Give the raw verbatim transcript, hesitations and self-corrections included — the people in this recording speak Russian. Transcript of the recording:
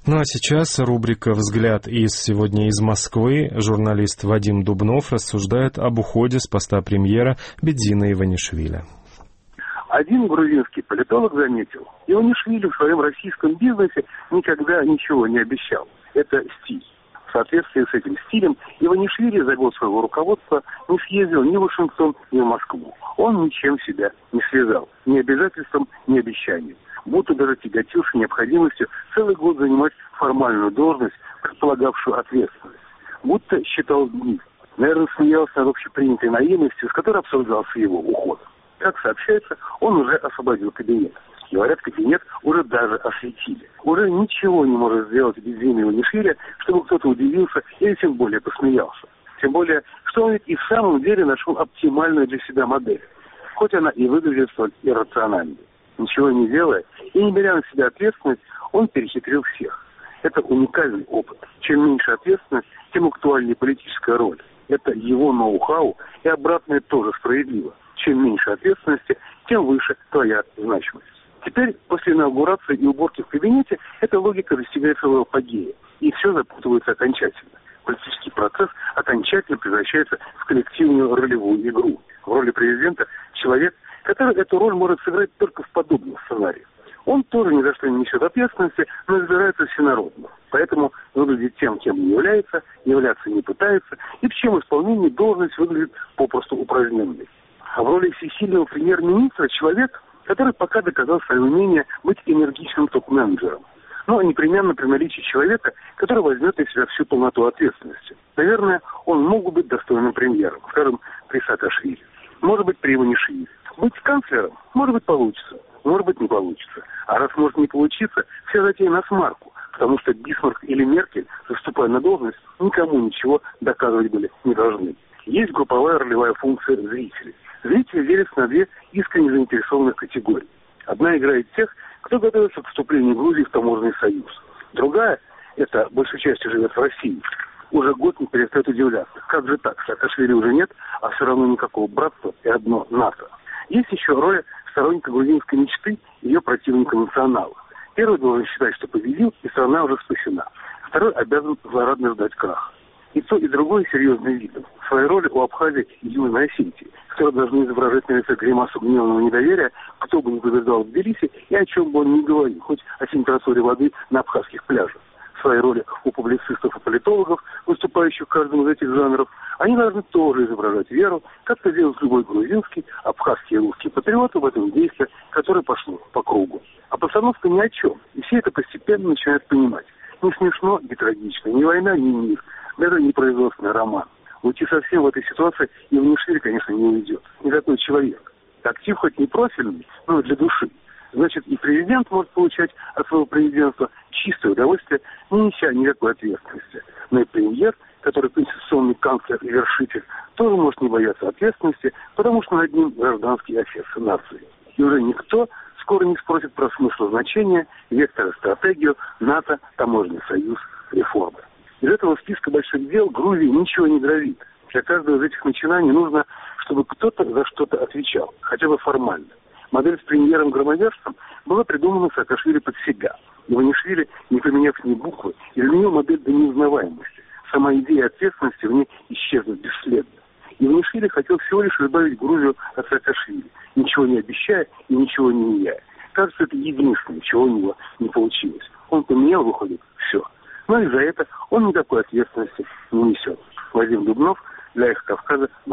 Ну а сейчас рубрика «Взгляд из сегодня из Москвы». Журналист Вадим Дубнов рассуждает об уходе с поста премьера Бедзина Иванишвили. Один грузинский политолог заметил, Иванишвили в своем российском бизнесе никогда ничего не обещал. Это стиль. В соответствии с этим стилем Иванишвили за год своего руководства не съездил ни в Вашингтон, ни в Москву. Он ничем себя не связал. Ни обязательством, ни обещанием. Будто даже тяготился необходимостью целый год занимать формальную должность, предполагавшую ответственность. Будто считал дни. Наверное, смеялся над общепринятой наивностью, с которой обсуждался его уход. Как сообщается, он уже освободил кабинет. Говорят, кабинет уже даже осветили. Уже ничего не может сделать Бедзина Иванишвили, чтобы кто-то удивился или тем более посмеялся. Тем более, что он ведь и в самом деле нашел оптимальную для себя модель. Хоть она и выглядит столь иррациональной. Ничего не делая и не беря на себя ответственность, он перехитрил всех. Это уникальный опыт. Чем меньше ответственность, тем актуальнее политическая роль. Это его ноу-хау, и обратное тоже справедливо. Чем меньше ответственности, тем выше твоя значимость. Теперь, после инаугурации и уборки в кабинете, эта логика достигает своего апогея, и все запутывается окончательно. Политический процесс окончательно превращается в коллективную ролевую игру. В роли президента человек, который эту роль может сыграть только в подобных сценариях. Он тоже ни за что не несет ответственности, но избирается всенародно. Поэтому выглядит тем, кем не является, являться не пытается, и в чем исполнении должность выглядит попросту упраздненной. А в роли всесильного премьер-министра человек, который пока доказал свое умение быть энергичным топ-менеджером. Но непременно при наличии человека, который возьмет на себя всю полноту ответственности. Наверное, он мог бы быть достойным премьером, скажем, при Саакашвили. Может быть, при Иванишвили. Быть канцлером, может быть, получится, может быть, не получится. А раз может не получиться, вся затея на смарку, потому что Бисмарк или Меркель, заступая на должность, никому ничего доказывать были не должны. Есть групповая ролевая функция зрителей. Зрители делятся на две искренне заинтересованных категории. Одна играет тех, кто готовится к вступлению Грузии в таможенный союз. Другая, это большей частью живет в России, уже год не перестает удивляться. Как же так? Саакашвили уже нет, а все равно никакого братства и одно НАТО. Есть еще роль сторонника грузинской мечты и ее противника национала. Первый должен считать, что победил, и страна уже спасена. Второй обязан злорадно ждать краха. И то, и другое серьезным видом. В своей роли у Абхазии и Южной Осетии, которые должны изображать на лице гримасу гневного недоверия, кто бы ни побеждал в Тбилиси и о чем бы он ни говорил, хоть о температуре воды на абхазских пляжах. В своей роли у публицистов и политологов, выступающих в каждом из этих жанров, они должны тоже изображать веру, как это делает любой грузинский, абхазский и русский патриот в этом действии, которое пошло по кругу. А постановка ни о чем, и все это постепенно начинают понимать. Не смешно, не трагично, ни война, ни мир. Это не производственный роман. Уйти совсем в этой ситуации Иванишвили, конечно, не уйдет. Не такой человек. Актив хоть не профильный, но для души. Значит, и президент может получать от своего президентства чистое удовольствие, не неся никакой ответственности. Но и премьер, который конституционный канцлер и вершитель, тоже может не бояться ответственности, потому что над ним гражданский отец нации. И уже никто скоро не спросит про смысл значения, вектор и стратегию НАТО, таможенный союз, реформы. Из этого списка больших дел Грузии ничего не грозит. Для каждого из этих начинаний нужно, чтобы кто-то за что-то отвечал, хотя бы формально. Модель с премьером-громадерством была придумана Саакашвили под себя. Иванишвили, не поменяв ни буквы, изменил модель до неузнаваемости. Сама идея ответственности в ней исчезла бесследно. Иванишвили хотел всего лишь избавить Грузию от Саакашвили, ничего не обещая и ничего не меняя. Кажется, это единственное, чего у него не получилось. Он поменял, выходит, все. Но и за это он никакой ответственности не несет. Вадим Дубнов, для «Эхо Кавказа».